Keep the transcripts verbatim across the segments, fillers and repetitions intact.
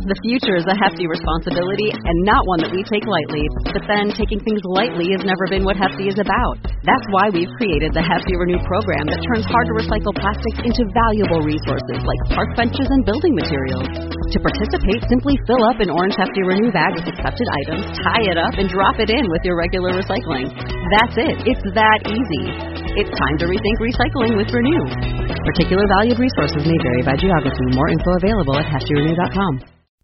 The future is a hefty responsibility and not one that we take lightly. But then, taking things lightly has never been what Hefty is about. That's why we've created the Hefty Renew program that turns hard-to-recycle plastics into valuable resources like park benches and building materials. To participate, simply fill up an orange Hefty Renew bag with accepted items, tie it up, and drop it in with your regular recycling. That's it. It's that easy. It's time to rethink recycling with Renew. Particular valued resources may vary by geography. More info available at hefty renew dot com.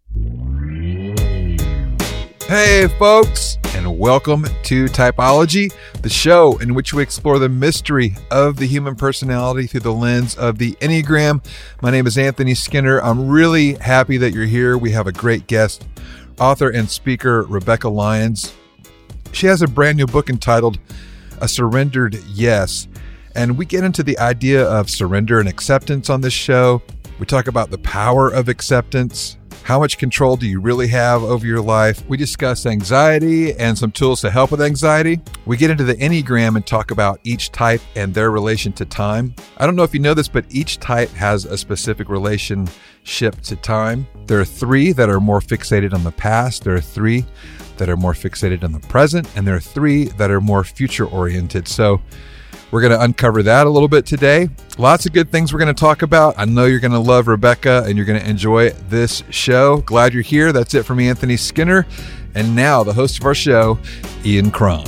Hey, folks, and welcome to Typology, the show in which we explore the mystery of the human personality through the lens of the Enneagram. My name is Anthony Skinner. I'm really happy that you're here. We have a great guest, author and speaker Rebekah Lyons. She has a brand new book entitled A Surrendered Yes, and we get into the idea of surrender and acceptance on this show. We talk about the power of acceptance. How much control do you really have over your life? We discuss anxiety and some tools to help with anxiety. We get into the Enneagram and talk about each type and their relation to time. I don't know if you know this, but each type has a specific relationship to time. There are three that are more fixated on the past. There are three that are more fixated on the present. And there are three that are more future-oriented. So we're going to uncover that a little bit today. Lots of good things we're going to talk about. I know you're going to love Rebekah and you're going to enjoy this show. Glad you're here. That's it from me, Anthony Skinner. And now the host of our show, Ian Cron.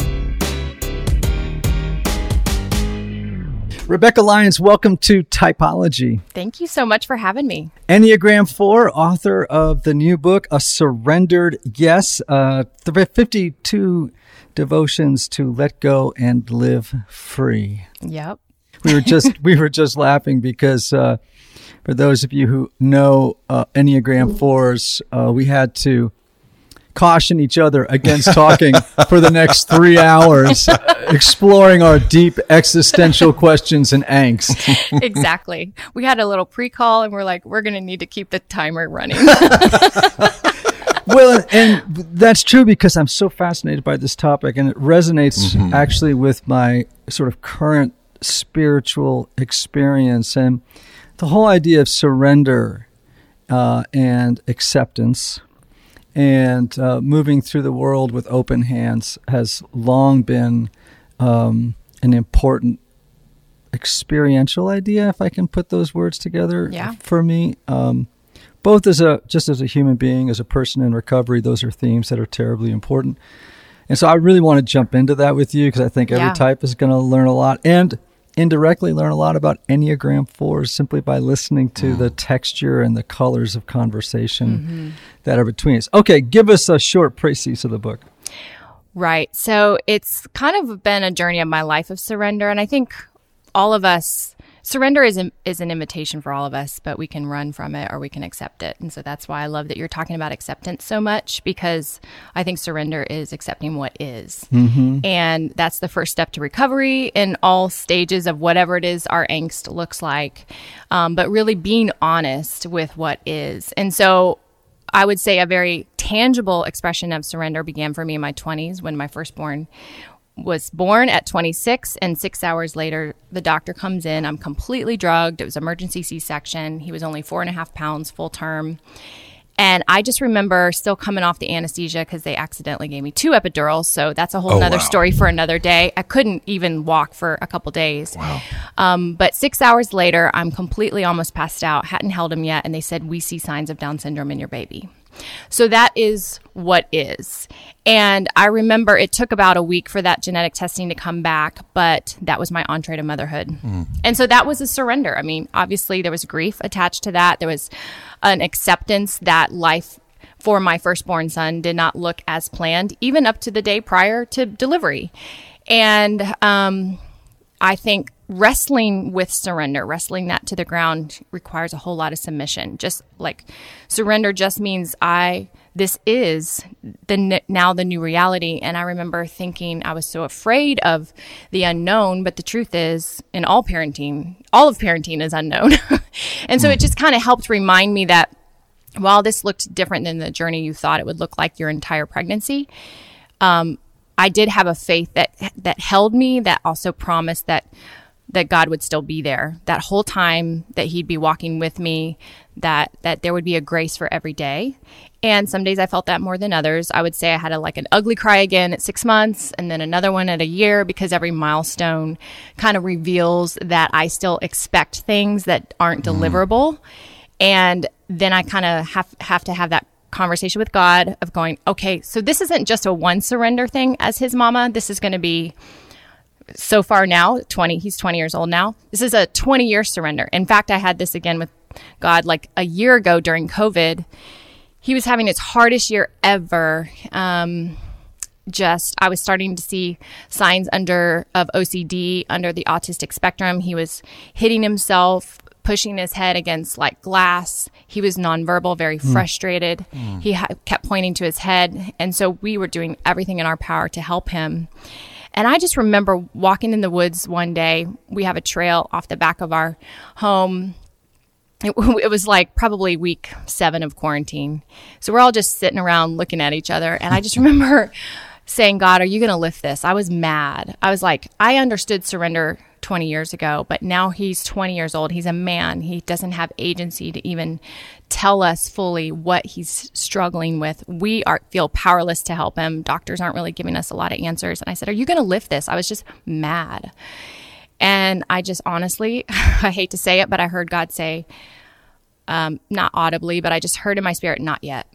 Rebekah Lyons, welcome to Typology. Thank you so much for having me. Enneagram four, author of the new book, A Surrendered Yes, uh, fifty-two devotions to let go and live free. Yep. We were just we were just laughing because uh, for those of you who know uh, Enneagram fours, uh, we had to caution each other against talking for the next three hours, exploring our deep existential questions and angst. Exactly. We had a little pre-call and we're like, we're going to need to keep the timer running. Well, and that's true because I'm so fascinated by this topic and it resonates mm-hmm. actually with my sort of current spiritual experience and the whole idea of surrender uh, and acceptance and uh, moving through the world with open hands has long been um, an important experiential idea, if I can put those words together yeah. for me. Um, both as a just as a human being, as a person in recovery, those are themes that are terribly important. And so I really want to jump into that with you because I think every yeah. type is going to learn a lot and indirectly learn a lot about Enneagram fours simply by listening to mm. the texture and the colors of conversation mm-hmm. that are between us. Okay, give us a short précis of the book. Right. So it's kind of been a journey of my life of surrender. And I think all of us, surrender is, an, is an invitation for all of us, but we can run from it or we can accept it. And so that's why I love that you're talking about acceptance so much because I think surrender is accepting what is. Mm-hmm. And that's the first step to recovery in all stages of whatever it is our angst looks like, um, but really being honest with what is. And so I would say a very tangible expression of surrender began for me in my twenties when my firstborn was born at twenty-six, and six hours later, the doctor comes in. I'm completely drugged. It was emergency C-section. He was only four and a half pounds full term. And I just remember still coming off the anesthesia because they accidentally gave me two epidurals. So that's a whole oh, nother wow. story for another day. I couldn't even walk for a couple days. Wow. Um, but six hours later, I'm completely almost passed out, hadn't held him yet. And they said, we see signs of Down syndrome in your baby. So that is what is. And I remember it took about a week for that genetic testing to come back, but that was my entree to motherhood. Mm. And so that was a surrender. I mean, obviously there was grief attached to that. There was an acceptance that life for my firstborn son did not look as planned, even up to the day prior to delivery. And um, I think wrestling with surrender, wrestling that to the ground requires a whole lot of submission. Just like surrender just means I, this is the now the new reality. And I remember thinking I was so afraid of the unknown, but the truth is in all parenting, all of parenting is unknown. And so it just kind of helped remind me that while this looked different than the journey you thought it would look like your entire pregnancy, um, I did have a faith that that held me, that also promised that that God would still be there that whole time, that he'd be walking with me, that that there would be a grace for every day. And some days I felt that more than others. I would say I had a, like an ugly cry again at six months and then another one at a year, because every milestone kind of reveals that I still expect things that aren't mm. deliverable. And then I kind of have, have to have that conversation with God of going, okay, so this isn't just a one surrender thing as his mama. This is going to be, so far now, twenty, he's twenty years old now. This is a twenty year surrender. In fact, I had this again with God like a year ago during COVID. He was having his hardest year ever. Um, just, I was starting to see signs under of O C D under the autistic spectrum. He was hitting himself, pushing his head against like glass. He was nonverbal, very mm. frustrated. Mm. He ha- kept pointing to his head. And so we were doing everything in our power to help him. And I just remember walking in the woods one day. We have a trail off the back of our home. It, it was like probably week seven of quarantine. So we're all just sitting around looking at each other. And I just remember saying, God, are you going to lift this? I was mad. I was like, I understood surrender twenty years ago, but now he's twenty years old. He's a man. He doesn't have agency to even tell us fully what he's struggling with. We are feel powerless to help him. Doctors aren't really giving us a lot of answers. And I said, are you going to lift this? I was just mad. And I just honestly, I hate to say it, but I heard God say, um, not audibly, but I just heard in my spirit, not yet.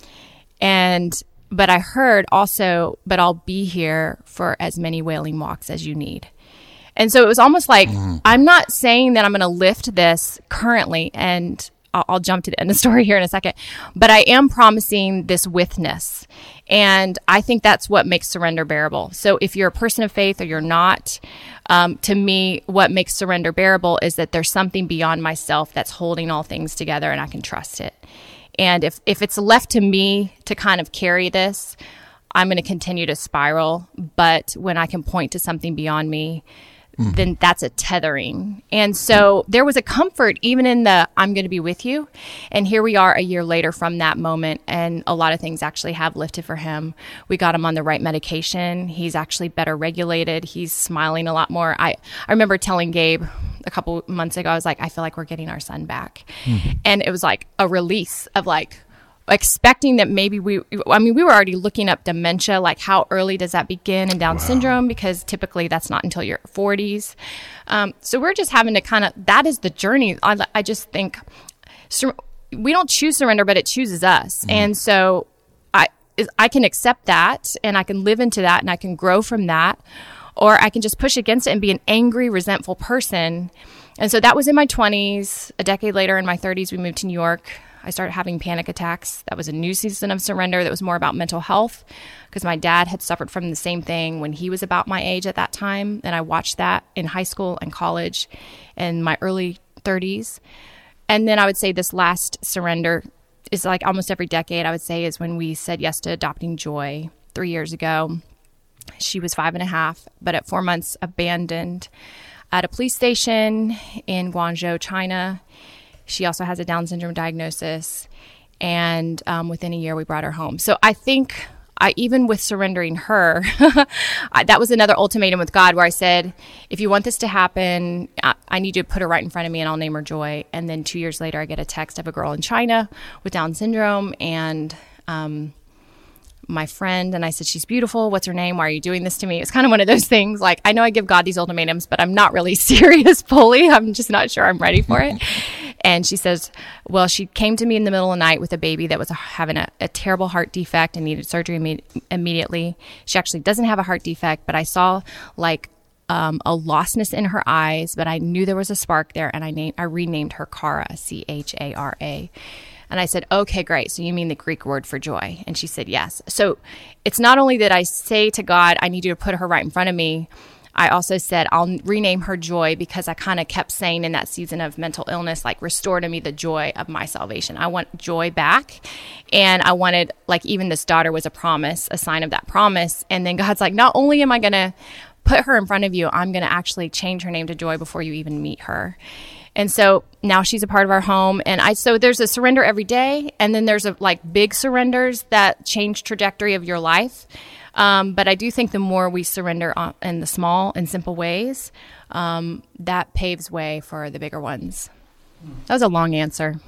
And, but I heard also, but I'll be here for as many wailing walks as you need. And so it was almost like, mm. I'm not saying that I'm going to lift this currently, and I'll, I'll jump to the end of the story here in a second, but I am promising this withness. And I think that's what makes surrender bearable. So if you're a person of faith or you're not, um, to me, what makes surrender bearable is that there's something beyond myself that's holding all things together, and I can trust it. And if, if it's left to me to kind of carry this, I'm going to continue to spiral. But when I can point to something beyond me, mm. then that's a tethering. And so there was a comfort even in the, I'm going to be with you. And here we are a year later from that moment. And a lot of things actually have lifted for him. We got him on the right medication. He's actually better regulated. He's smiling a lot more. I, I remember telling Gabe a couple months ago, I was like, I feel like we're getting our son back. Mm. And it was like a release of like, expecting that maybe we, I mean, we were already looking up dementia, like how early does that begin in Down wow. syndrome? Because typically that's not until your forties. Um, so we're just having to kind of, that is the journey. I, I just think sur- we don't choose surrender, but it chooses us. Mm. And so I, I can accept that, and I can live into that, and I can grow from that, or I can just push against it and be an angry, resentful person. And so that was in my twenties. A decade later, in my thirties, we moved to New York. I started having panic attacks. That was a new season of surrender that was more about mental health, because my dad had suffered from the same thing when he was about my age at that time. And I watched that in high school and college in my early thirties. And then I would say this last surrender is like almost every decade, I would say, is when we said yes to adopting Joy three years ago. She was five and a half, but at four months abandoned at a police station in Guangzhou, China. She also has a Down syndrome diagnosis, and um, within a year, we brought her home. So I think I, even with surrendering her, I, that was another ultimatum with God, where I said, if you want this to happen, I, I need you to put her right in front of me, and I'll name her Joy. And then two years later, I get a text of a girl in China with Down syndrome, and um, my friend, and I said, she's beautiful. What's her name? Why are you doing this to me? It's kind of one of those things. Like, I know I give God these ultimatums, but I'm not really serious fully. I'm just not sure I'm ready for it. And she says, well, she came to me in the middle of the night with a baby that was having a, a terrible heart defect and needed surgery imme- immediately. She actually doesn't have a heart defect, but I saw like um, a lostness in her eyes, but I knew there was a spark there, and I named, I renamed her Cara, C H A R A. And I said, okay, great. So you mean the Greek word for joy? And she said, yes. So it's not only that I say to God, I need you to put her right in front of me. I also said, I'll rename her Joy, because I kind of kept saying in that season of mental illness, like, restore to me the joy of my salvation. I want joy back. And I wanted, like, even this daughter was a promise, a sign of that promise. And then God's like, not only am I going to put her in front of you, I'm going to actually change her name to Joy before you even meet her. And so now she's a part of our home. And I, so there's a surrender every day. And then there's a, like big surrenders that change trajectory of your life. Um, but I do think the more we surrender on, in the small and simple ways, um, that paves way for the bigger ones. That was a long answer.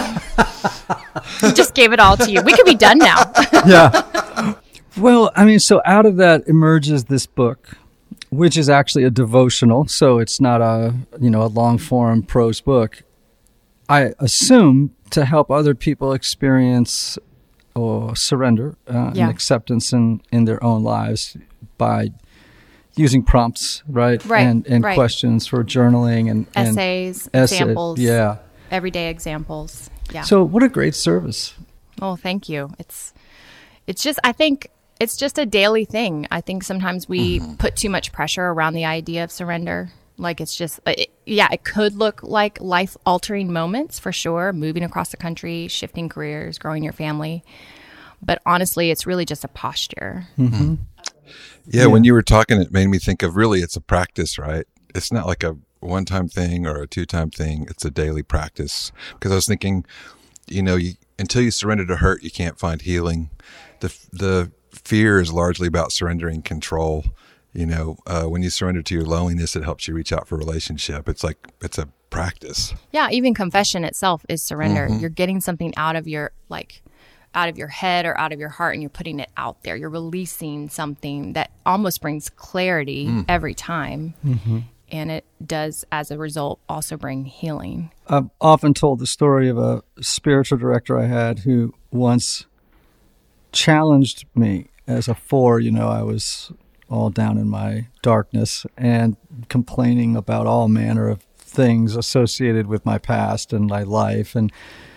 Just gave it all to you. We could be done now. Yeah. Well, I mean, so out of that emerges this book, which is actually a devotional. So it's not a, you know, a long form prose book. I assume to help other people experience or surrender uh, Yeah. and acceptance in, in their own lives by using prompts, right? Right, And, and right. questions for journaling and and Essays, essay- examples, Yeah. everyday examples. Yeah. So what a great service. Oh, thank you. It's it's just I think it's just a daily thing. I think sometimes we Mm-hmm. put too much pressure around the idea of surrender. Like it's just it, yeah, it could look like life-altering moments for sure, moving across the country, shifting careers, growing your family. But honestly, it's really just a posture. Mm-hmm. Yeah, when you were talking, it made me think of really it's a practice, right? It's not like a one-time thing or a two-time thing. It's a daily practice. Because I was thinking, you know, you, until you surrender to hurt, you can't find healing. The the fear is largely about surrendering control. You know, uh, when you surrender to your loneliness, it helps you reach out for relationship. It's like, it's a practice. Yeah, even confession itself is surrender. Mm-hmm. You're getting something out of your like out of your head or out of your heart and you're putting it out there. You're releasing something that almost brings clarity Mm. every time. Mm-hmm. And it does, as a result, also bring healing. I've often told the story of a spiritual director I had who once challenged me as a four. You know, I was all down in my darkness and complaining about all manner of things associated with my past and my life. And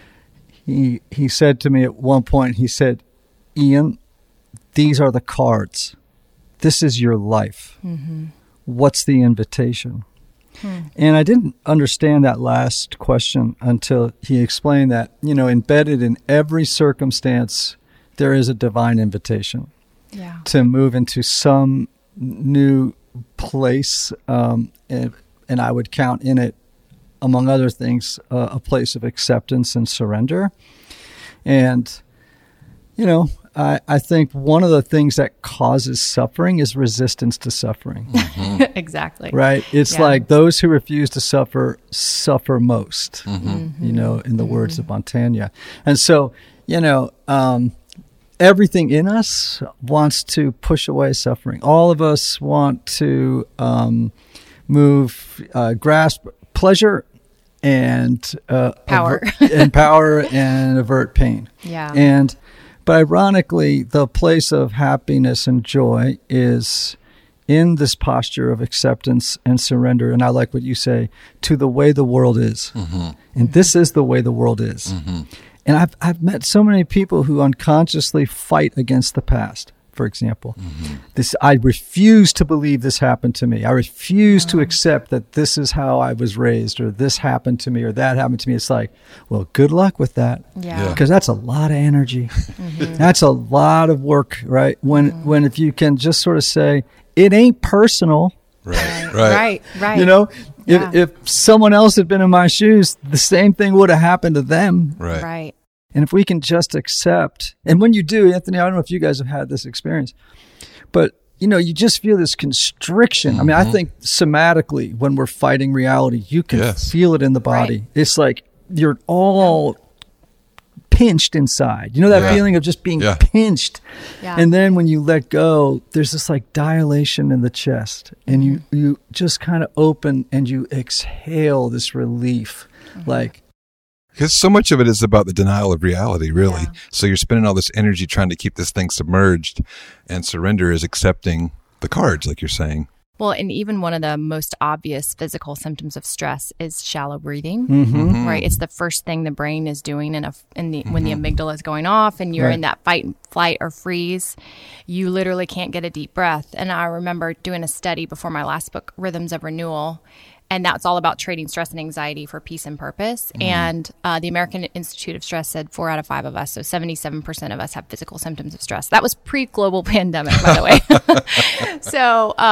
he he said to me at one point, he said, "Ian, these are the cards. This is your life. Mm-hmm. What's the invitation?" Hmm. And I didn't understand that last question until he explained that, you know, embedded in every circumstance, there is a divine invitation Yeah. to move into some new place. Um, and, and I would count in it, among other things, uh, a place of acceptance and surrender. And, you know, I, I think one of the things that causes suffering is resistance to suffering. Exactly. Right? It's Yeah. like those who refuse to suffer, suffer most, Mm-hmm. you know, in the words of Montaigne. And so, you know, um, everything in us wants to push away suffering. All of us want to um, move, uh, grasp pleasure and uh, Power. avert, and power and avert pain. Yeah. And but ironically, the place of happiness and joy is in this posture of acceptance and surrender. And I like what you say, to the way the world is. Mm-hmm. And this is the way the world is. Mm-hmm. And I've I've met so many people who unconsciously fight against the past. For example, Mm-hmm. this I refuse to believe this happened to me. I refuse to accept that this is how I was raised, or this happened to me, or that happened to me. It's like, well, good luck with that, Yeah. Yeah. because that's a lot of energy. That's a lot of work, right? When when if you can just sort of say, it ain't personal. Right, right. Right. Right. You know, if Yeah. if someone else had been in my shoes, the same thing would have happened to them. Right. Right. And if we can just accept, and when you do, Anthony, I don't know if you guys have had this experience, but you know, you just feel this constriction. I mean, I think somatically, when we're fighting reality, you can Yes. feel it in the body. Right. It's like you're all pinched inside. You know that Yeah. feeling of just being Yeah. pinched. Yeah. And then when you let go, there's this like dilation in the chest, and you you just kind of open and you exhale this relief, like. Because so much of it is about the denial of reality, really. Yeah. So you're spending all this energy trying to keep this thing submerged, and surrender is accepting the cards, like you're saying. Well, and even one of the most obvious physical symptoms of stress is shallow breathing. Mm-hmm. Right, it's the first thing the brain is doing in a in the when the amygdala is going off, and you're Right. in that fight, flight, or freeze. You literally can't get a deep breath. And I remember doing a study before my last book, Rhythms of Renewal, and that's all about trading stress and anxiety for peace and purpose. And uh, the American Institute of Stress said four out of five of us, so seventy-seven percent of us, have physical symptoms of stress. That was pre-global pandemic, by the way. So. Um,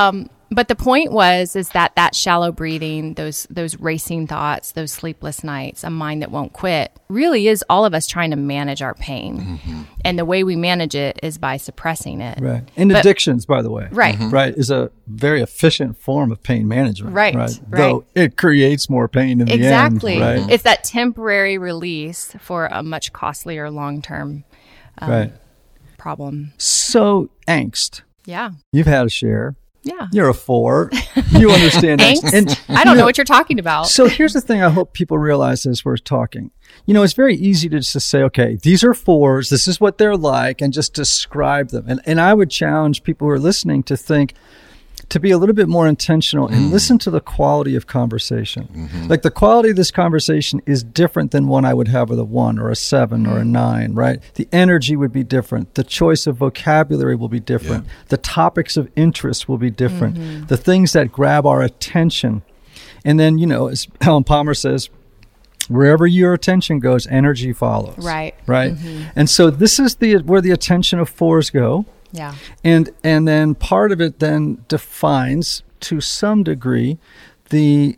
But the point was, is that that shallow breathing, those those racing thoughts, those sleepless nights, a mind that won't quit, really is all of us trying to manage our pain. Mm-hmm. And the way we manage it is by suppressing it. Right. And but, addictions, by the way. Right. Mm-hmm. Right, is a very efficient form of pain management. Right. Right. right. Though it creates more pain in exactly. the end. Right. It's that temporary release for a much costlier long-term um, right. problem. So, angst. Yeah. You've had a share. Yeah. You're a four. You understand angst. And, I don't know, know what you're talking about. So here's the thing I hope people realize as we're talking. You know, it's very easy to just say, okay, these are fours. This is what they're like, and just describe them. And and I would challenge people who are listening to think, to be a little bit more intentional and mm. listen to the quality of conversation. Mm-hmm. Like the quality of this conversation is different than one I would have with a one or a seven or a nine, right? The energy would be different. The choice of vocabulary will be different. Yeah. The topics of interest will be different. Mm-hmm. The things that grab our attention. And then, you know, as Helen Palmer says, wherever your attention goes, energy follows. Right. Right. Mm-hmm. And so this is the where the attention of fours go. Yeah. And and then part of it then defines to some degree the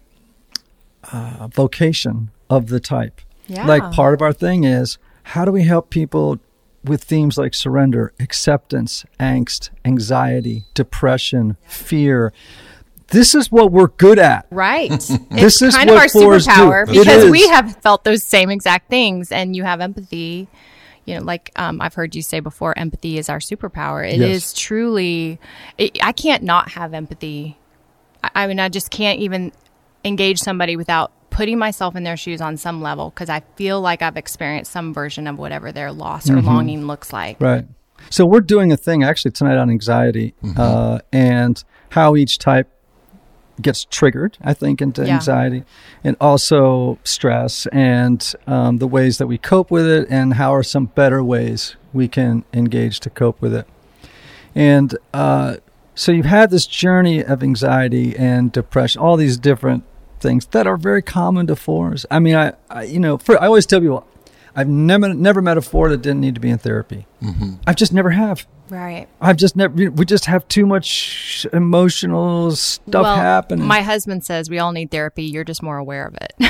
uh, vocation of the type. Yeah. Like part of our thing is, how do we help people with themes like surrender, acceptance, angst, anxiety, depression, fear? This is what we're good at. Right. This it's is kind of our superpower do. because we have felt those same exact things, and you have empathy. You know, like um, I've heard you say before, empathy is our superpower. It yes. is truly, it, I can't not have empathy. I, I mean, I just can't even engage somebody without putting myself in their shoes on some level, because I feel like I've experienced some version of whatever their loss or mm-hmm. longing looks like. Right. So we're doing a thing actually tonight on anxiety mm-hmm. uh, and how each type gets triggered, I think, into yeah. anxiety, and also stress, and um, the ways that we cope with it, and how are some better ways we can engage to cope with it. And uh, so you've had this journey of anxiety and depression, all these different things that are very common to fours. I mean, I, I you know, for, I always tell people, I've never never met a four that didn't need to be in therapy. Mm-hmm. I just never have. Right. I've just never, we just have too much emotional stuff well, happening. My husband says we all need therapy. You're just more aware of it.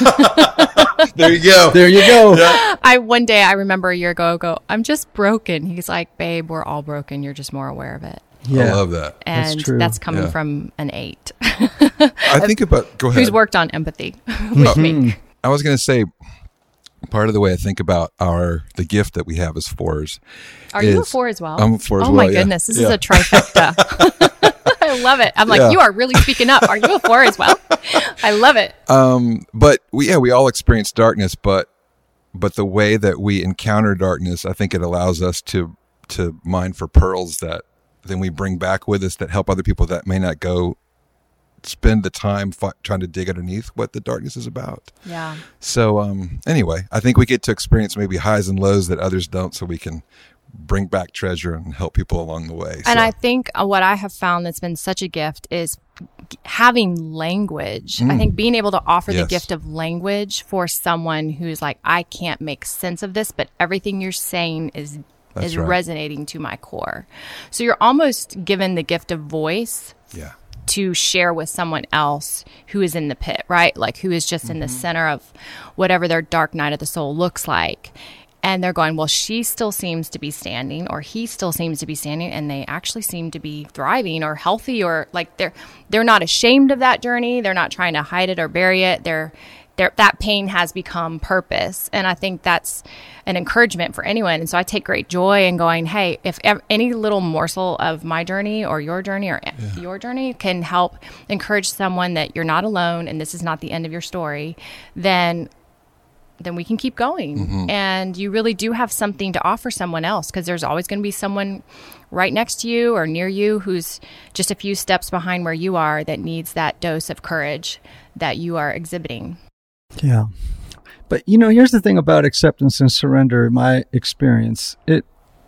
There you go. There you go. Yeah. I, one day I remember a year ago, I go, I'm just broken. He's like, babe, we're all broken. You're just more aware of it. Yeah. I love that. And that's, true. that's coming yeah. from an eight. I think about, go ahead. Who's worked on empathy with me. I was going to say, part of the way I think about our the gift that we have as fours. Are is, you a four as well? I'm a four as oh well. Oh my yeah. goodness, this yeah. is a trifecta. I love it. I'm like, yeah. you are really speaking up. Are you a four as well? I love it. Um, but we yeah we all experience darkness, but but the way that we encounter darkness, I think it allows us to to mine for pearls that then we bring back with us that help other people that may not go spend the time fi- trying to dig underneath what the darkness is about. Yeah. So um, anyway, I think we get to experience maybe highs and lows that others don't, so we can bring back treasure and help people along the way. And so. I think uh, what I have found that's been such a gift is having language. Mm. I think being able to offer yes. the gift of language for someone who's like, I can't make sense of this, but everything you're saying is That's is right. resonating to my core. So you're almost given the gift of voice. Yeah. To share with someone else who is in the pit, right? Like who is just mm-hmm. in the center of whatever their dark night of the soul looks like. And they're going, well, she still seems to be standing, or he still seems to be standing, and they actually seem to be thriving or healthy, or like they're they're not ashamed of that journey. They're not trying to hide it or bury it. They're they're that pain has become purpose. And I think that's an encouragement for anyone. And so I take great joy in going, hey, if ev- any little morsel of my journey or your journey or yeah. your journey can help encourage someone that you're not alone and this is not the end of your story, then then we can keep going. Mm-hmm. And you really do have something to offer someone else, because there's always going to be someone right next to you or near you who's just a few steps behind where you are that needs that dose of courage that you are exhibiting. Yeah. But, you know, here's the thing about acceptance and surrender, in my experience. It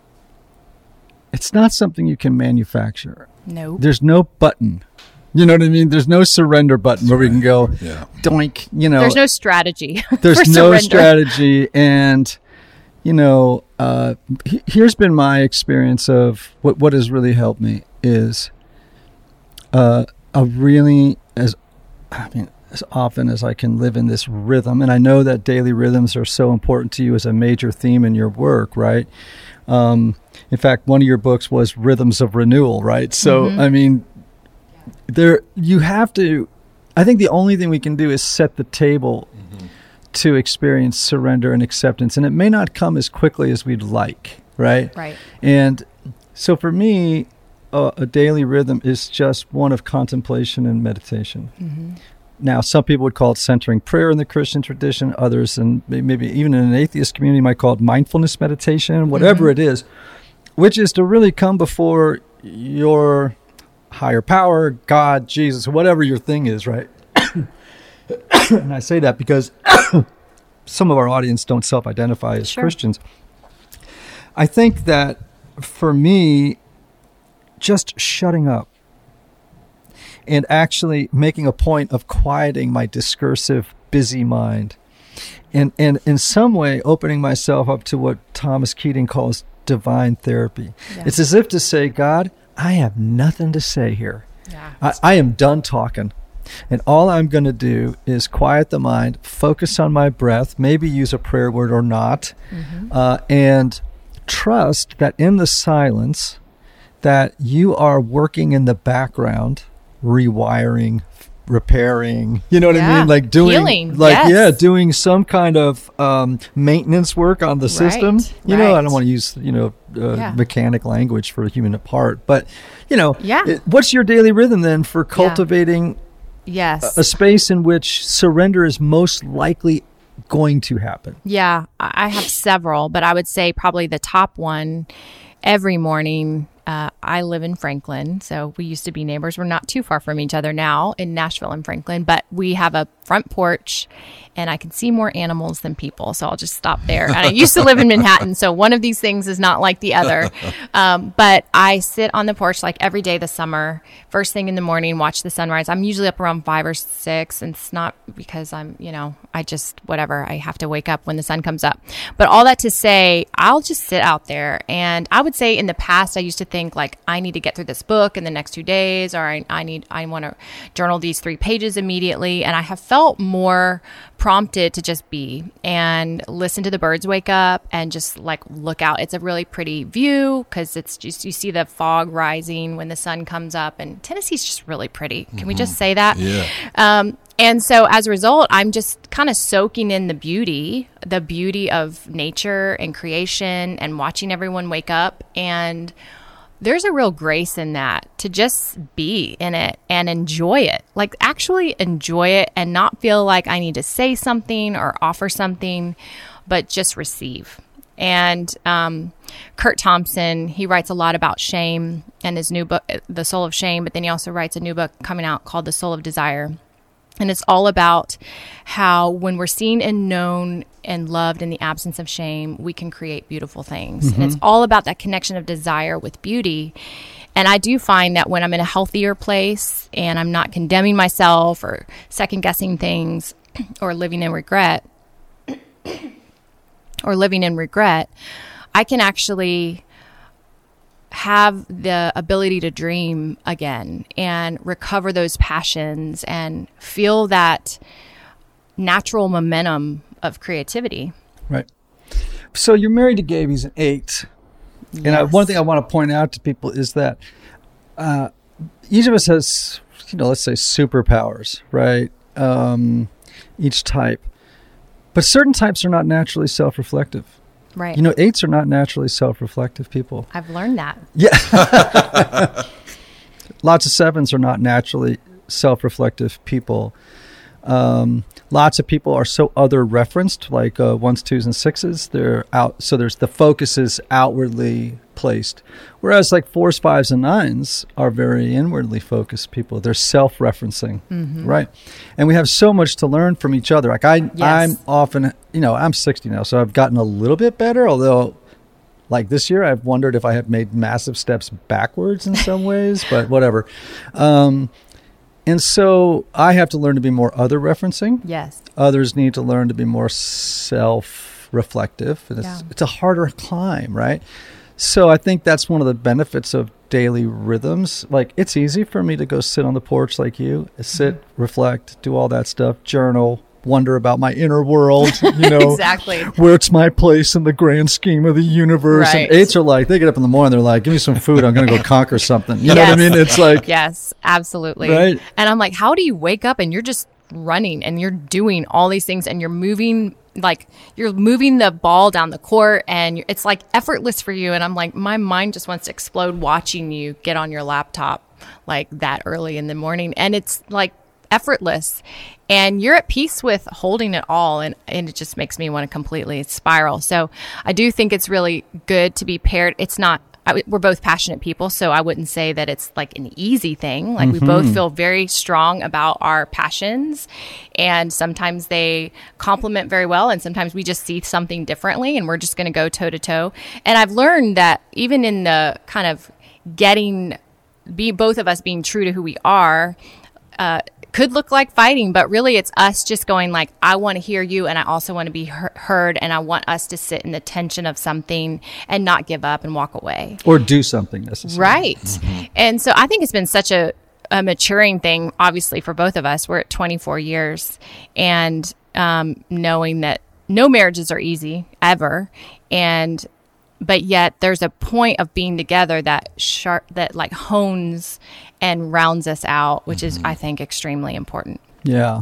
It's not something you can manufacture. No. There's no button. You know what I mean? There's no surrender button where we can go, yeah. doink, you know. There's no strategy. There's for no surrender. strategy. And, you know, uh, he, here's been my experience of what, what has really helped me is uh, a really, as I mean, as often as I can live in this rhythm, and I know that daily rhythms are so important to you as a major theme in your work, right? Um, in fact, one of your books was Rhythms of Renewal, right? So, mm-hmm. I mean, there you have to, I think the only thing we can do is set the table mm-hmm. to experience surrender and acceptance, and it may not come as quickly as we'd like, right? Right. And so for me, uh, a daily rhythm is just one of contemplation and meditation. Mm-hmm. Now, some people would call it centering prayer in the Christian tradition. Others, and maybe even in an atheist community, might call it mindfulness meditation, whatever mm-hmm. it is, which is to really come before your higher power, God, Jesus, whatever your thing is, right? And I say that because some of our audience don't self-identify as sure. Christians. I think that for me, just shutting up and actually making a point of quieting my discursive, busy mind, and, and in some way opening myself up to what Thomas Keating calls divine therapy. Yeah. It's as if to say, God, I have nothing to say here. Yeah, I, I am done talking. And all I'm going to do is quiet the mind, focus on my breath, maybe use a prayer word or not, mm-hmm. uh, and trust that in the silence that you are working in the background, rewiring, repairing, you know what yeah. I mean? Like doing, Healing. like, yes. yeah, doing some kind of um, maintenance work on the system. Right. You right. know, I don't want to use, you know, uh, yeah. mechanic language for a human part, but, you know, yeah. it, what's your daily rhythm then for cultivating yeah. yes. a, a space in which surrender is most likely going to happen? Yeah, I have several, but I would say probably the top one every morning. Uh, I live in Franklin, so we used to be neighbors. We're not too far from each other now in Nashville and Franklin, but we have a front porch, and I can see more animals than people, so I'll just stop there. And I used to live in Manhattan, so one of these things is not like the other. Um, but I sit on the porch like every day this summer, first thing in the morning, watch the sunrise. I'm usually up around five or six, and it's not because I'm, you know, I just, whatever, I have to wake up when the sun comes up. But all that to say, I'll just sit out there, and I would say in the past, I used to think like, I need to get through this book in the next two days, or I, I need, I want to journal these three pages immediately. And I have felt more prompted to just be and listen to the birds wake up and just like look out. It's a really pretty view because it's just, you see the fog rising when the sun comes up, and Tennessee's just really pretty. Can mm-hmm. we just say that? Yeah. Um, and so as a result, I'm just kind of soaking in the beauty, the beauty of nature and creation and watching everyone wake up. And there's a real grace in that, to just be in it and enjoy it, like actually enjoy it and not feel like I need to say something or offer something, but just receive. And um, Kurt Thompson, he writes a lot about shame and his new book, The Soul of Shame, but then he also writes a new book coming out called The Soul of Desire. And it's all about how when we're seen and known and loved in the absence of shame, we can create beautiful things. Mm-hmm. And it's all about that connection of desire with beauty. And I do find that when I'm in a healthier place and I'm not condemning myself or second guessing things or living in regret or living in regret, I can actually have the ability to dream again and recover those passions and feel that natural momentum of creativity. Right. So you're married to Gabe. He's an eight. Yes. And I, one thing I want to point out to people is that uh, each of us has, you know, let's say superpowers, right? Um, each type. But certain types are not naturally self-reflective. Right. You know, eights are not naturally self-reflective people. I've learned that. Yeah. Lots of sevens are not naturally self-reflective people. Um, lots of people are so other referenced, like uh, ones, twos, and sixes. They're out. So there's the focus is outwardly placed. Whereas like fours, fives, and nines are very inwardly focused people. They're self-referencing, mm-hmm. right? And we have so much to learn from each other. Like I, yes. I'm often, you know, I'm sixty now, so I've gotten a little bit better. Although, like this year, I've wondered if I have made massive steps backwards in some ways. But whatever. Um, And so I have to learn to be more other referencing. Yes. Others need to learn to be more self-reflective. And it's, yeah. it's a harder climb, right? So I think that's one of the benefits of daily rhythms. Like, it's easy for me to go sit on the porch like you, sit, mm-hmm. reflect, do all that stuff, journal, wonder about my inner world, you know, exactly. where it's my place in the grand scheme of the universe. Right. And eights are like, they get up in the morning, they're like, give me some food, I'm going to go conquer something. You yes. know what I mean? It's like, yes, absolutely. Right? And I'm like, how do you wake up and you're just running and you're doing all these things and you're moving, like you're moving the ball down the court and you're, it's like effortless for you. And I'm like, my mind just wants to explode watching you get on your laptop like that early in the morning. And it's like effortless. And you're at peace with holding it all, and, and it just makes me want to completely spiral. So I do think it's really good to be paired. It's not, I, we're both passionate people, so I wouldn't say that it's like an easy thing. Like mm-hmm. we both feel very strong about our passions, and sometimes they complement very well, and sometimes we just see something differently, and we're just going to go toe to toe. And I've learned that even in the kind of getting, be both of us being true to who we are, uh, could look like fighting, but really it's us just going like, I want to hear you and I also want to be he- heard and I want us to sit in the tension of something and not give up and walk away. Or do something necessarily. Right. Mm-hmm. And so I think it's been such a, a maturing thing, obviously, for both of us. We're at twenty-four years and um, knowing that no marriages are easy ever. And but yet there's a point of being together that sharp, that like hones and rounds us out, which mm-hmm. is, I think, extremely important. Yeah.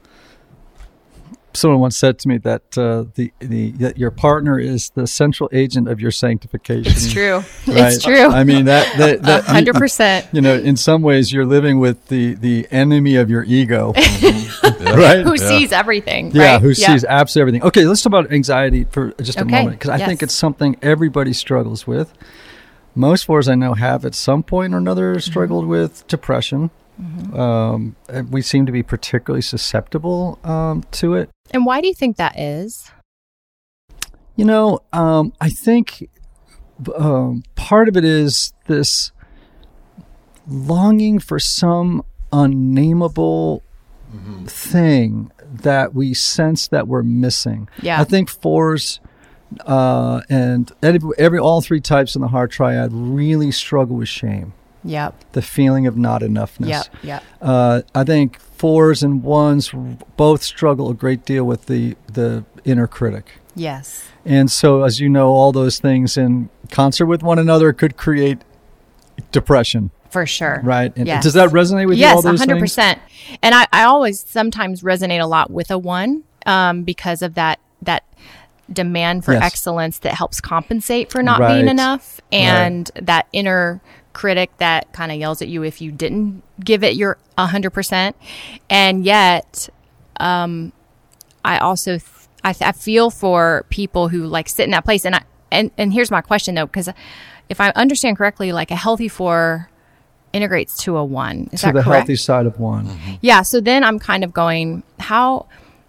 Someone once said to me that uh, the the that your partner is the central agent of your sanctification. It's true. Right? It's true. I mean that that that one hundred percent. You know, in some ways, you're living with the the enemy of your ego, right? Who yeah. sees everything? Yeah, right? who yeah. sees absolutely everything. Okay, let's talk about anxiety for just a okay. moment, because I yes. think it's something everybody struggles with. Most fours I know have at some point or another struggled mm-hmm. with depression. Mm-hmm. Um, we seem to be particularly susceptible um, to it. And why do you think that is? You know, um, I think um, part of it is this longing for some unnameable mm-hmm. thing that we sense that we're missing. Yeah. I think fours uh, and every, every all three types in the heart triad really struggle with shame. Yep. The feeling of not enoughness. Yep. Yep. Uh, I think fours and ones both struggle a great deal with the, the inner critic. Yes. And so, as you know, all those things in concert with one another could create depression. For sure. Right. And yes. does that resonate with yes, you, all those one hundred percent. things? Yes, one hundred percent. And I, I always sometimes resonate a lot with a one um, because of that that demand for yes. excellence that helps compensate for not right. being enough, and right. that inner critic that kind of yells at you if you didn't give it your one hundred percent. And yet, um, I also th- I, th- I feel for people who like sit in that place. And I and, and here's my question though, because if I understand correctly, like a healthy four integrates to a one. Is to that the correct? Healthy side of one. Mm-hmm. Yeah. So then I'm kind of going, how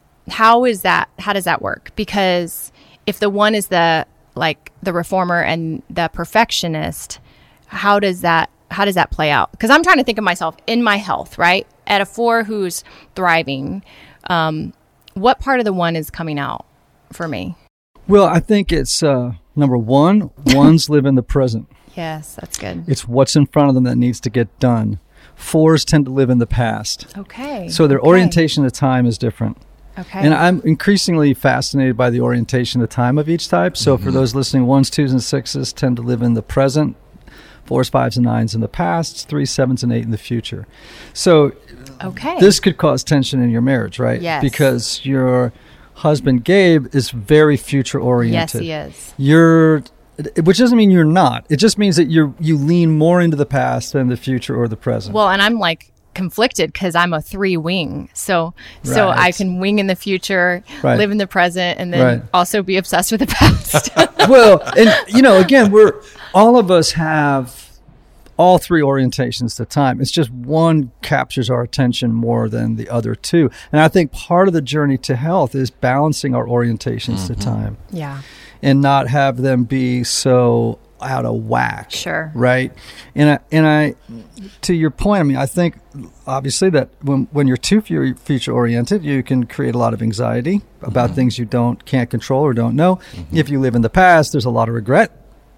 how is that? How does that work? Because if the one is the like the reformer and the perfectionist, how does that how does that play out? Because I'm trying to think of myself in my health, right? At a four who's thriving, um, what part of the one is coming out for me? Well, I think it's uh, number one, ones live in the present. Yes, that's good. It's what's in front of them that needs to get done. Fours tend to live in the past. Okay. So their okay. orientation to time is different. Okay. And I'm increasingly fascinated by the orientation to time of each type. So mm-hmm. for those listening, ones, twos, and sixes tend to live in the present. Fours, fives, and nines in the past. Threes, sevens, and eight in the future. So okay. this could cause tension in your marriage, right? Yes. Because your husband, Gabe, is very future-oriented. Yes, he is. You're... Which doesn't mean you're not. It just means that you you lean more into the past than the future or the present. Well, and I'm like conflicted because I'm a three wing. So right. so I can wing in the future, right. live in the present, and then right. also be obsessed with the past. Well, and you know, again, we're all of us have all three orientations to time. It's just one captures our attention more than the other two. And I think part of the journey to health is balancing our orientations mm-hmm. to time. Yeah. And not have them be so out of whack. Sure. Right. And I, and I, to your point, I mean, I think obviously that when, when you're too future oriented, you can create a lot of anxiety about mm-hmm. things you don't, can't control or don't know. Mm-hmm. If you live in the past, there's a lot of regret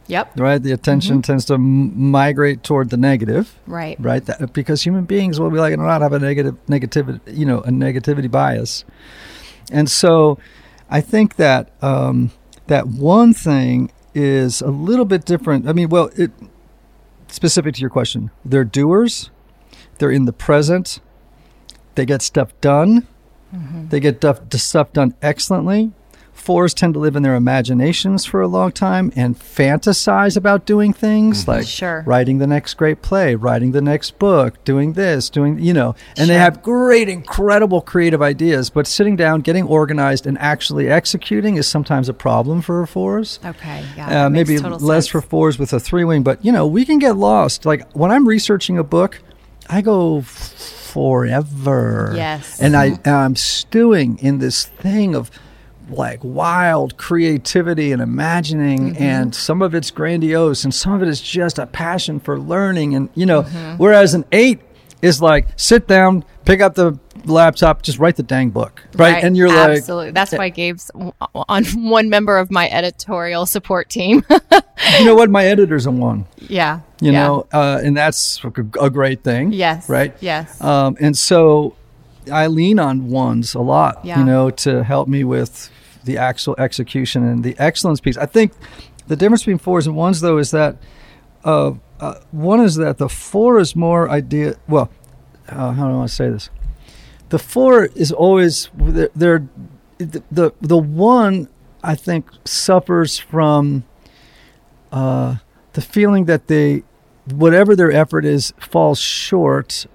Yep. Right? The attention mm-hmm. tends to m- migrate toward the negative. Right. Right? That, because human beings will be like, not have a negative, negativity, you know, a negativity bias. And so I think that um, that one thing is a little bit different. I mean, well, it specific to your question, they're doers. They're in the present. They get stuff done. Mm-hmm. They get duff, stuff done excellently. Fours tend to live in their imaginations for a long time and fantasize about doing things mm-hmm. like sure. writing the next great play, writing the next book, doing this, doing, you know, and sure. they have great, incredible creative ideas, but sitting down, getting organized and actually executing is sometimes a problem for fours. Okay. Yeah. Uh, maybe less sense. For fours with a three wing, but you know, we can get lost. Like when I'm researching a book, I go forever. Yes. And I, I'm stewing in this thing of like wild creativity and imagining, mm-hmm. and some of it's grandiose and some of it is just a passion for learning. And, you know, mm-hmm. whereas an eight is like, sit down, pick up the laptop, just write the dang book. Right. right. And you're Absolutely. like. Absolutely. That's why Gabe's on one member of my editorial support team. You know what? My editor's a one. Yeah. You yeah. know, uh, and that's a, a great thing. Yes. Right. Yes. Um, and so I lean on ones a lot, yeah. you know, to help me with the actual execution and the excellence piece. I think the difference between fours and ones, though, is that uh, uh, one is that the four is more idea. Well, uh, how do I want to say this? The four is always they're, they're the, the the one. I think suffers from uh, the feeling that they, whatever their effort is, falls short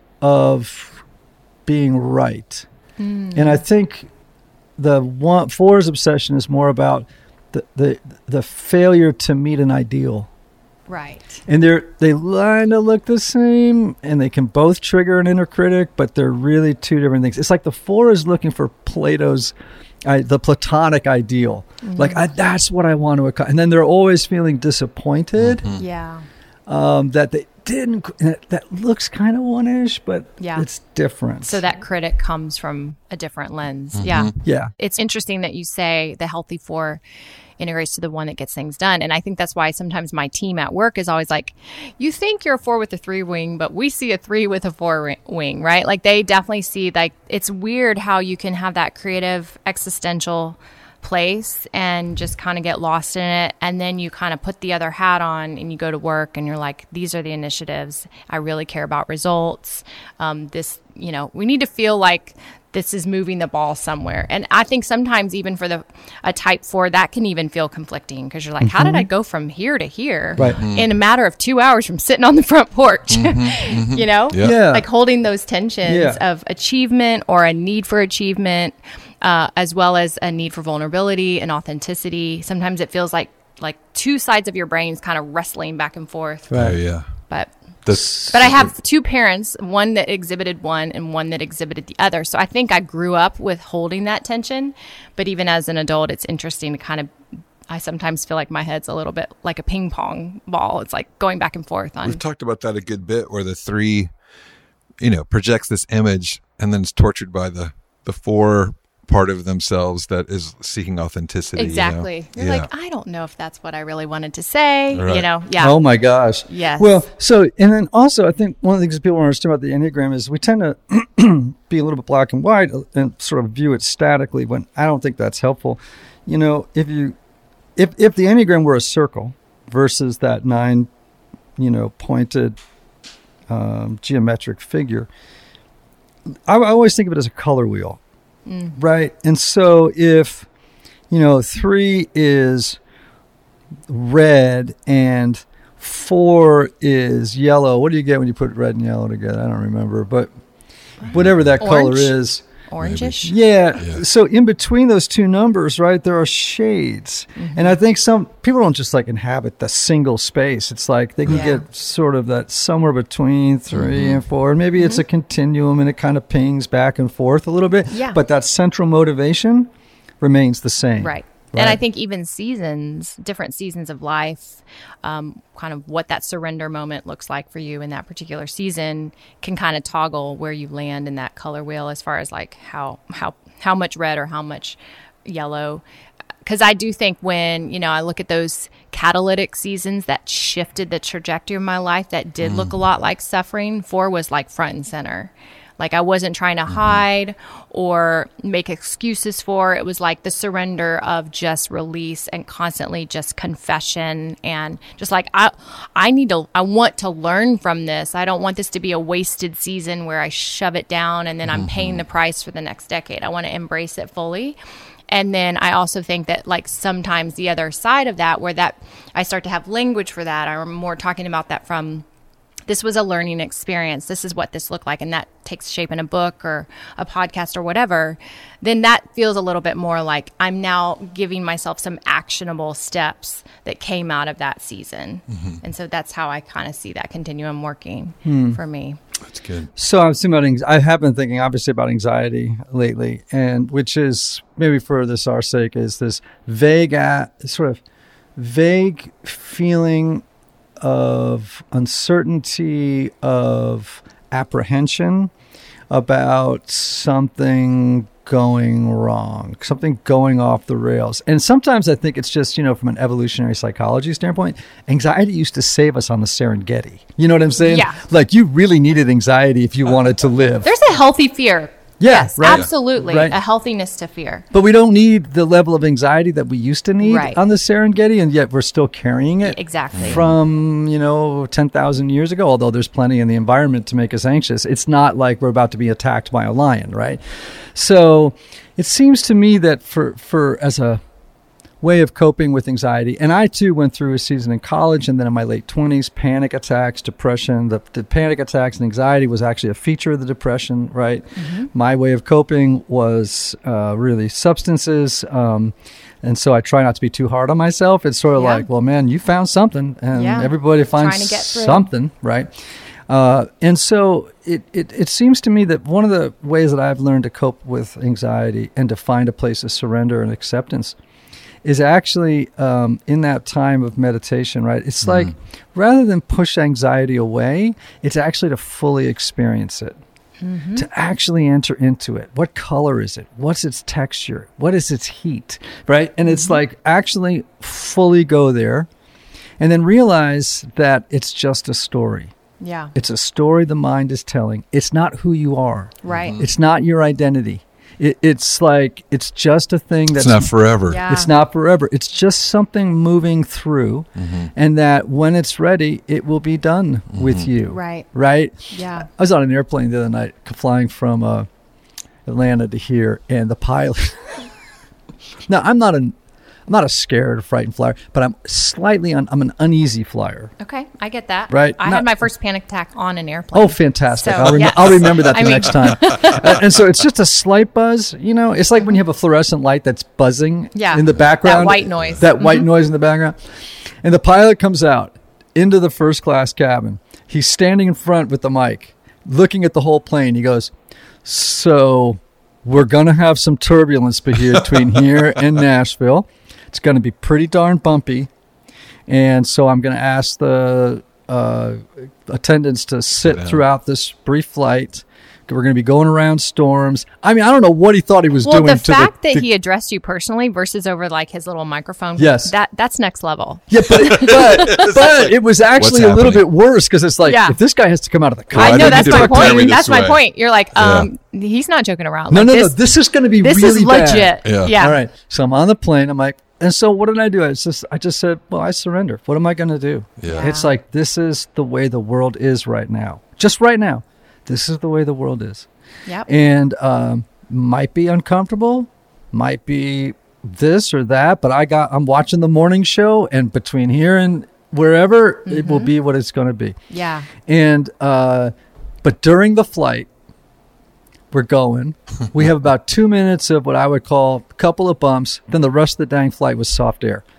of being right. Mm. And I think the one four's obsession is more about the, the the failure to meet an ideal. Right. And they're they kind of look the same, and they can both trigger an inner critic, but they're really two different things. It's like the four is looking for Plato's, uh, the Platonic ideal. Mm-hmm. Like I, that's what I want to accomplish, and then they're always feeling disappointed. Mm-hmm. Yeah. Um, that they didn't. That looks kind of one-ish, but yeah. it's different. So that critic comes from a different lens. Mm-hmm. Yeah. Yeah. It's interesting that you say the healthy four integrates to the one that gets things done. And I think that's why sometimes my team at work is always like, you think you're a four with a three wing, but we see a three with a four wing, right? Like they definitely see, like, it's weird how you can have that creative existential place and just kind of get lost in it, and then you kind of put the other hat on and you go to work and you're like, these are the initiatives, I really care about results, um, this, you know, we need to feel like this is moving the ball somewhere. And I think sometimes even for the a type four, that can even feel conflicting because you're like, mm-hmm. how did I go from here to here right. mm-hmm. in a matter of two hours from sitting on the front porch? Mm-hmm, mm-hmm. You know, yeah. yeah, like holding those tensions yeah. of achievement or a need for achievement, uh, as well as a need for vulnerability and authenticity. Sometimes it feels like like two sides of your brains kind of wrestling back and forth. Right. Oh, yeah. But That's, but I have two parents, one that exhibited one and one that exhibited the other. So I think I grew up with holding that tension. But even as an adult, it's interesting to kind of, I sometimes feel like my head's a little bit like a ping pong ball. It's like going back and forth on. We've talked about that a good bit where the three, you know, projects this image and then is tortured by the, the four part of themselves that is seeking authenticity. Exactly. You know? You're yeah. like, I don't know if that's what I really wanted to say. Right. You know, yeah. Oh my gosh. Yes. Well, so, and then also I think one of the things people understand about the Enneagram is we tend to be a little bit black and white and sort of view it statically when I don't think that's helpful. You know, if you, if, if the Enneagram were a circle versus that nine, you know, pointed um, geometric figure, I, I always think of it as a color wheel. Mm. Right. And so if, you know, three is red and four is yellow, what do you get when you put red and yellow together? I don't remember, but whatever that Orange. color is. Orangish? Yeah. yeah. So in between those two numbers, right, there are shades. Mm-hmm. And I think some people don't just like inhabit the single space. It's like they can yeah. get sort of that somewhere between three mm-hmm. and four. And maybe mm-hmm. it's a continuum and it kind of pings back and forth a little bit. Yeah. But that central motivation remains the same. Right. Right. And I think even seasons, different seasons of life, um, kind of what that surrender moment looks like for you in that particular season can kind of toggle where you land in that color wheel as far as like how how how much red or how much yellow. Because I do think when, you know, I look at those catalytic seasons that shifted the trajectory of my life that did mm. look a lot like suffering, four was like front and center. Like I wasn't trying to mm-hmm. hide or make excuses for. It was like the surrender of just release and constantly just confession and just like I I need to I want to learn from this. I don't want this to be a wasted season where I shove it down and then mm-hmm. I'm paying the price for the next decade. I want to embrace it fully. And then I also think that like sometimes the other side of that where that I start to have language for that. I'm more talking about that from this was a learning experience. This is what this looked like. And that takes shape in a book or a podcast or whatever. Then that feels a little bit more like I'm now giving myself some actionable steps that came out of that season. Mm-hmm. And so that's how I kind of see that continuum working hmm. for me. That's good. So I'm thinking about, anx- I have been thinking obviously about anxiety lately, and which is maybe for this our sake is this vague, uh, sort of vague feeling of uncertainty, of apprehension about something going wrong, something going off the rails. And sometimes I think it's just, you know, from an evolutionary psychology standpoint, anxiety used to save us on the Serengeti. You know what I'm saying? Yeah. Like you really needed anxiety if you wanted to live. There's a healthy fear. Yeah, yes, right. absolutely. Right. A healthiness to fear. But we don't need the level of anxiety that we used to need right. on the Serengeti, and yet we're still carrying it exactly from, you know, ten thousand years ago, although there's plenty in the environment to make us anxious. It's not like we're about to be attacked by a lion, right? So it seems to me that for, for as a way of coping with anxiety, and I too went through a season in college and then in my late twenties, panic attacks, depression. The, the panic attacks and anxiety was actually a feature of the depression, right? Mm-hmm. My way of coping was uh, really substances. Um, and so I try not to be too hard on myself. It's sort of yeah. like, well, man, you found something, and yeah. everybody finds something, right? Uh, and so it, it, it seems to me that one of the ways that I've learned to cope with anxiety and to find a place of surrender and acceptance is actually um, in that time of meditation, right? It's mm-hmm. like rather than push anxiety away, it's actually to fully experience it, mm-hmm. to actually enter into it. What color is it? What's its texture? What is its heat, right? And mm-hmm. it's like actually fully go there and then realize that it's just a story. Yeah. It's a story the mind is telling. It's not who you are. Right. Mm-hmm. It's not your identity. It, it's like, it's just a thing that's it's not forever. Yeah. It's not forever. It's just something moving through, mm-hmm. and that when it's ready, it will be done mm-hmm. with you. Right. Right? Yeah. I was on an airplane the other night flying from uh, Atlanta to here, and the pilot. Now, I'm not an I'm not a scared or frightened flyer, but I'm slightly un, I'm an uneasy flyer. Okay, I get that. Right? I not, had my first panic attack on an airplane. Oh, fantastic. So, I'll, rem- yes. I'll remember that the I mean, next time. uh, and so it's just a slight buzz, you know? It's like when you have a fluorescent light that's buzzing yeah, in the background. That white noise. That mm-hmm. white noise in the background. And the pilot comes out into the first class cabin. He's standing in front with the mic, looking at the whole plane. He goes, so we're going to have some turbulence between here and Nashville. It's going to be pretty darn bumpy. And so I'm going to ask the uh, attendants to sit Sit throughout this brief flight. We're going to be going around storms. I mean, I don't know what he thought he was well, doing. Well, the to fact the, that the, he addressed you personally versus over like his little microphone. Yes. That, that's next level. Yeah, but but, but it was actually a little bit worse because it's like, yeah. if this guy has to come out of the car. I know, I that's my point. That's way. my point. You're like, um, yeah. he's not joking around. No, like no, this, no. This is going to be this really is legit. bad. Yeah. yeah. All right. So I'm on the plane. I'm like, and so what did I do? I just, I just said, well, I surrender. What am I going to do? Yeah. It's like, this is the way the world is right now. Just right now. This is the way the world is. Yep. And um, might be uncomfortable, might be this or that, but I got, I'm watching the morning show, and between here and wherever, mm-hmm. it will be what it's going to be. Yeah. And, uh, but during the flight, we're going. We have about two minutes of what I would call a couple of bumps. Then the rest of the dang flight was soft air.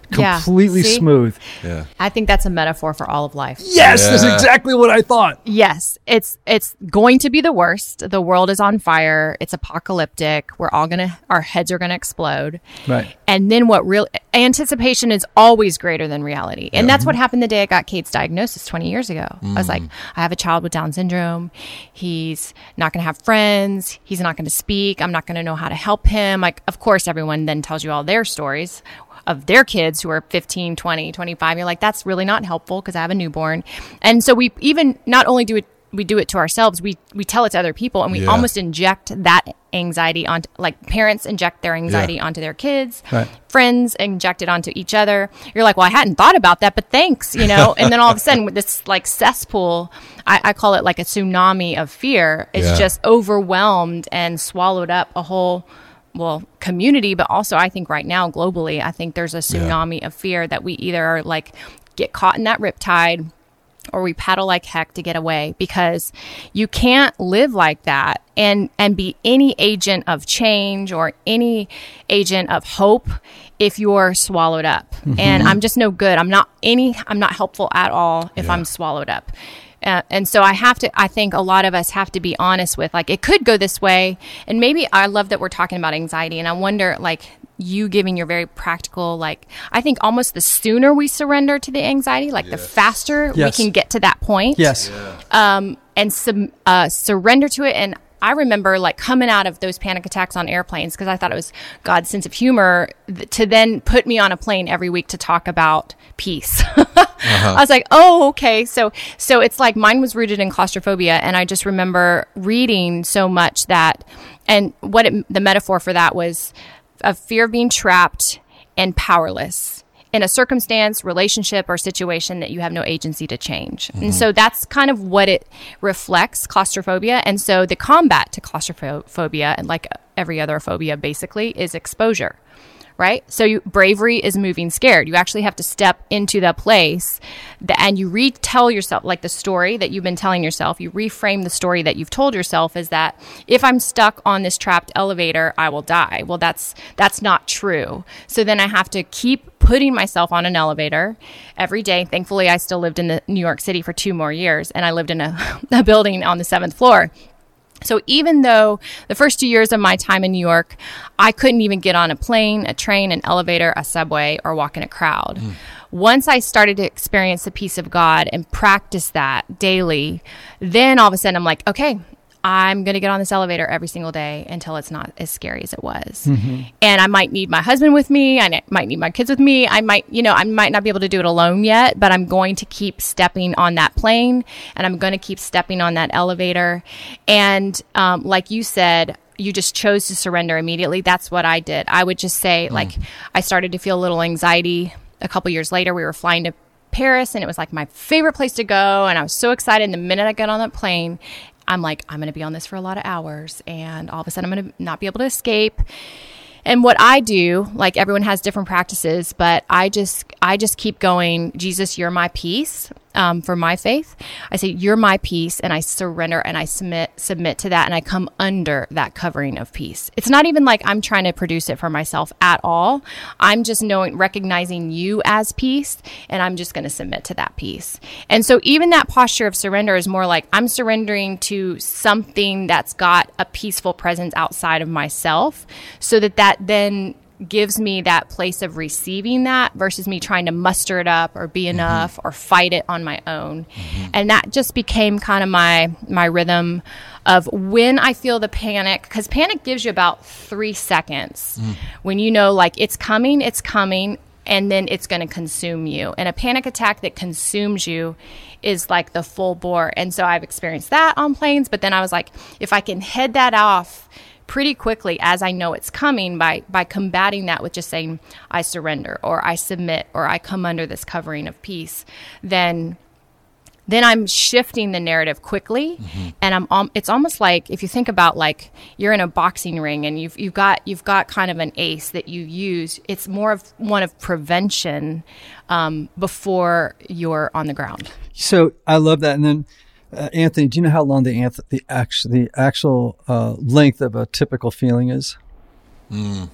completely yeah. smooth. Yeah. I think that's a metaphor for all of life. Yes, Yeah. that's exactly what I thought. Yes, it's it's going to be the worst. The world is on fire. It's apocalyptic. We're all gonna, our heads are gonna explode. Right. And then what real anticipation is always greater than reality. And that's what happened the day I got Kate's diagnosis twenty years ago. I was like, I have a child with Down syndrome. He's not going to have friends. He's not going to speak. I'm not going to know how to help him. Like, of course, everyone then tells you all their stories of their kids who are fifteen, twenty, twenty-five. You're like, that's really not helpful because I have a newborn. And so we even not only do it, we do it to ourselves, we, we tell it to other people, and we Yeah. almost inject that anxiety onto, like parents inject their anxiety Yeah. onto their kids, Right. friends inject it onto each other. You're like, well, I hadn't thought about that, but thanks, you know? And then all of a sudden with this like cesspool, I, I call it like a tsunami of fear. It's Yeah. just overwhelmed and swallowed up a whole, well, community, but also I think right now globally, I think there's a tsunami of fear that we either are like get caught in that riptide or we paddle like heck to get away, because you can't live like that and and be any agent of change or any agent of hope if you're swallowed up. Mm-hmm. And I'm just no good. I'm not any I'm not helpful at all if Yeah. I'm swallowed up. Uh, and so I have to, I think a lot of us have to be honest with, like, it could go this way. And maybe I love that we're talking about anxiety. And I wonder, like, you giving your very practical, like, I think almost the sooner we surrender to the anxiety, like Yes. the faster Yes. we can get to that point. Yes. Um, and sub, uh, surrender to it. And I remember like coming out of those panic attacks on airplanes because I thought it was God's sense of humor th- to then put me on a plane every week to talk about peace. uh-huh. I was like, oh, okay. So, so it's like mine was rooted in claustrophobia. And I just remember reading so much that, and what it, the metaphor for that was a fear of being trapped and powerless in a circumstance, relationship, or situation that you have no agency to change. Mm-hmm. And so that's kind of what it reflects, claustrophobia. And so the combat to claustrophobia, and like every other phobia basically, is exposure, right? So you, bravery is moving scared. You actually have to step into the place that, and you retell yourself, like the story that you've been telling yourself, you reframe the story that you've told yourself is that if I'm stuck on this trapped elevator, I will die. Well, that's, that's not true. So then I have to keep putting myself on an elevator every day. Thankfully, I still lived in the New York City for two more years, and I lived in a, a building on the seventh floor. So even though the first two years of my time in New York, I couldn't even get on a plane, a train, an elevator, a subway, or walk in a crowd. Mm. Once I started to experience the peace of God and practice that daily, then all of a sudden I'm like, okay, I'm going to get on this elevator every single day until it's not as scary as it was. Mm-hmm. And I might need my husband with me. I might need my kids with me. I might, you know, I might not be able to do it alone yet, but I'm going to keep stepping on that plane, and I'm going to keep stepping on that elevator. And um, like you said, you just chose to surrender immediately. That's what I did. I would just say, mm. like, I started to feel a little anxiety. A couple years later, we were flying to Paris, and it was like my favorite place to go. And I was so excited. And the minute I got on that plane, I'm like, I'm going to be on this for a lot of hours, and all of a sudden I'm going to not be able to escape. And what I do, like everyone has different practices, but I just, I just keep going, Jesus, you're my peace. Um, for my faith, I say, you're my peace, and I surrender and I submit, submit to that. And I come under that covering of peace. It's not even like I'm trying to produce it for myself at all. I'm just knowing, recognizing you as peace, and I'm just going to submit to that peace. And so even that posture of surrender is more like I'm surrendering to something that's got a peaceful presence outside of myself, so that that then gives me that place of receiving that versus me trying to muster it up or be enough mm-hmm. or fight it on my own. Mm-hmm. And that just became kind of my my rhythm of when I feel the panic, because panic gives you about three seconds mm. when you know, like, it's coming, it's coming, and then it's going to consume you. And a panic attack that consumes you is like the full bore. And so I've experienced that on planes, but then I was like, if I can head that off pretty quickly as I know it's coming by by combating that with just saying, I surrender, or I submit, or I come under this covering of peace, then then I'm shifting the narrative quickly. Mm-hmm. And I'm um, it's almost like, if you think about, like, you're in a boxing ring and you've you've got you've got kind of an ace that you use. It's more of one of prevention um, before you're on the ground. So I love that. And then Uh, Anthony, do you know how long the anth- the actual the actual uh, length of a typical feeling is? Mm.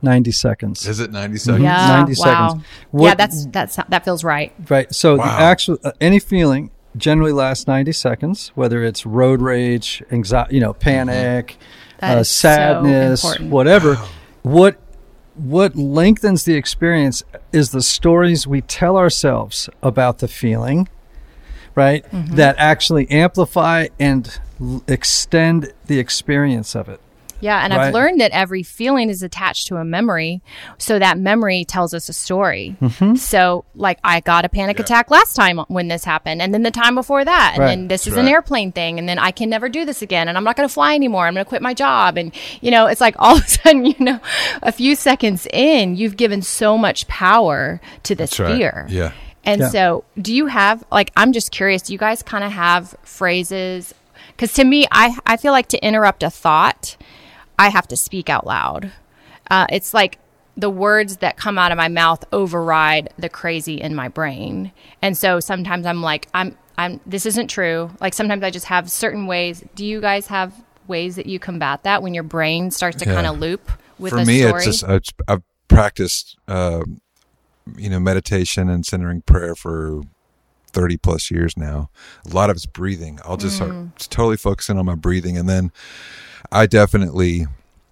ninety seconds. Is it ninety seconds? Yeah. ninety wow. seconds. What, yeah, that's that's that feels right. right. So Wow. the actual uh, any feeling generally lasts ninety seconds, whether it's road rage, anxiety, you know, panic, That uh, is so sadness, important. whatever. What what lengthens the experience is the stories we tell ourselves about the feeling, right? Mm-hmm. That actually amplify and l- extend the experience of it. Yeah, and Right. I've learned that every feeling is attached to a memory, so that memory tells us a story. Mm-hmm. So, like, I got a panic Yeah. attack last time when this happened, and then the time before that, and Right. then this That's is an right. airplane thing, and then I can never do this again, and I'm not going to fly anymore. I'm going to quit my job, and you know, it's like all of a sudden, you know, a few seconds in, you've given so much power to this That's right. fear. Yeah. And Yeah. so, do you have, like, I'm just curious, do you guys kind of have phrases? Because to me, I, I feel like to interrupt a thought, I have to speak out loud. Uh, it's like the words that come out of my mouth override the crazy in my brain. And so sometimes I'm like, I'm, I'm, this isn't true. Like sometimes I just have certain ways. Do you guys have ways that you combat that when your brain starts to Yeah. kind of loop with For a me, story? it's just I've, I've practiced, uh, you know, meditation and centering prayer for thirty plus years now. A lot of it's breathing. I'll just start just totally focusing on my breathing, and then I definitely,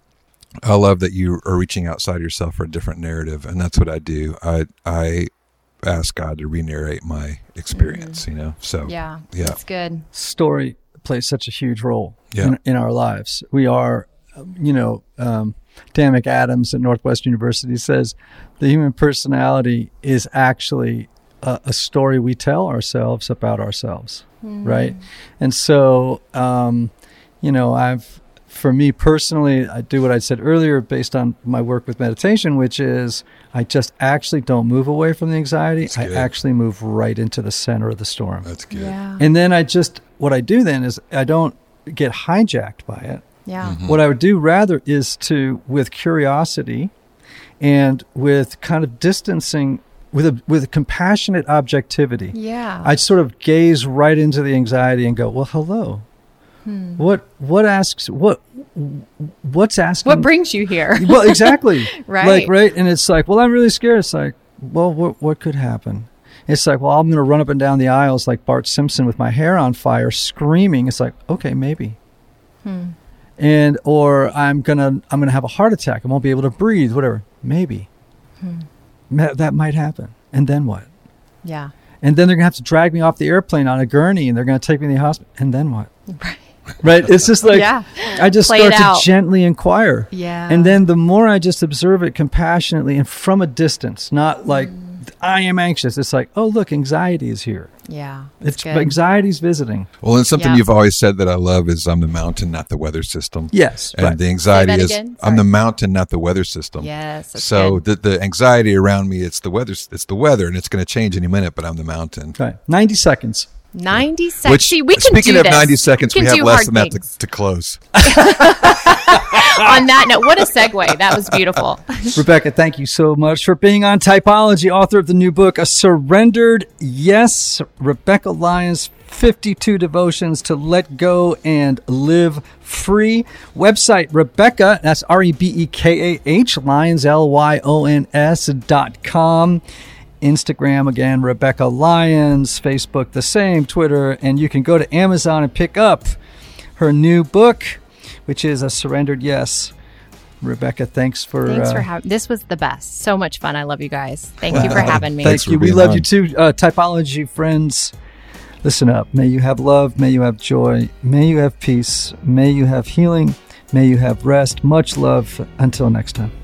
I love that you are reaching outside yourself for a different narrative, and that's what I do. I I ask God to re-narrate my experience. You know, so yeah, yeah. that's good. Story plays such a huge role Yeah. in, in our lives. We are, um, you know, um, Dan McAdams at Northwestern University says the human personality is actually a, a story we tell ourselves about ourselves, right? And so, um, you know, I've, for me personally, I do what I said earlier based on my work with meditation, which is I just actually don't move away from the anxiety. I good. actually move right into the center of the storm. That's good. Yeah. And then I just, what I do then is I don't get hijacked by it. Yeah. Mm-hmm. What I would do rather is to, with curiosity and with kind of distancing, with a with a compassionate objectivity, Yeah. I'd sort of gaze right into the anxiety and go, well, hello. Hmm. What what asks what what's asking? What brings you here? Well, exactly. Right. Like, right. And it's like, well, I'm really scared. It's like, well, what what could happen? It's like, well, I'm going to run up and down the aisles like Bart Simpson with my hair on fire, screaming. It's like, okay, maybe. Hmm. And or I'm gonna I'm gonna have a heart attack. I won't be able to breathe. Whatever. Maybe. Hmm. Ma- That might happen. And then what? Yeah. And then they're gonna have to drag me off the airplane on a gurney, and they're gonna take me to the hospital. And then what? Right. Right? It's just like Yeah. I just Play start it to out. gently inquire. Yeah. And then the more I just observe it compassionately and from a distance, not like I am anxious. It's like, oh look, anxiety is here. Yeah. That's It's good. anxiety's visiting. Well, and something Yeah. you've always said that I love is I'm the mountain, not the weather system. Yes. And right. the anxiety Say that is again? I'm the Sorry. mountain, not the weather system. Yes. That's So good. the the anxiety around me, it's the weather, it's the weather, and it's going to change any minute. But I'm the mountain. Right. Ninety seconds. ninety seconds. Which, See, we can speaking do of this. ninety seconds, We we can have do less hard than that things. to, to close. On that note, what a segue. That was beautiful. Rebecca, thank you so much for being on Typology, author of the new book, A Surrendered Yes, Rebecca Lyons, fifty-two Devotions to Let Go and Live Free. Website, Rebecca, that's R E B E K A H, Lyons, L Y O N S dot com. Instagram, again, Rebecca Lyons. Facebook, the same. Twitter. And you can go to Amazon and pick up her new book, which is A Surrendered Yes. Rebecca, thanks for... Thanks uh, for having. This was the best. So much fun. I love you guys. Thank you for having me. Thank Thanks for you. We being love on. you too. Uh, Typology friends, listen up. May you have love. May you have joy. May you have peace. May you have healing. May you have rest. Much love. Until next time.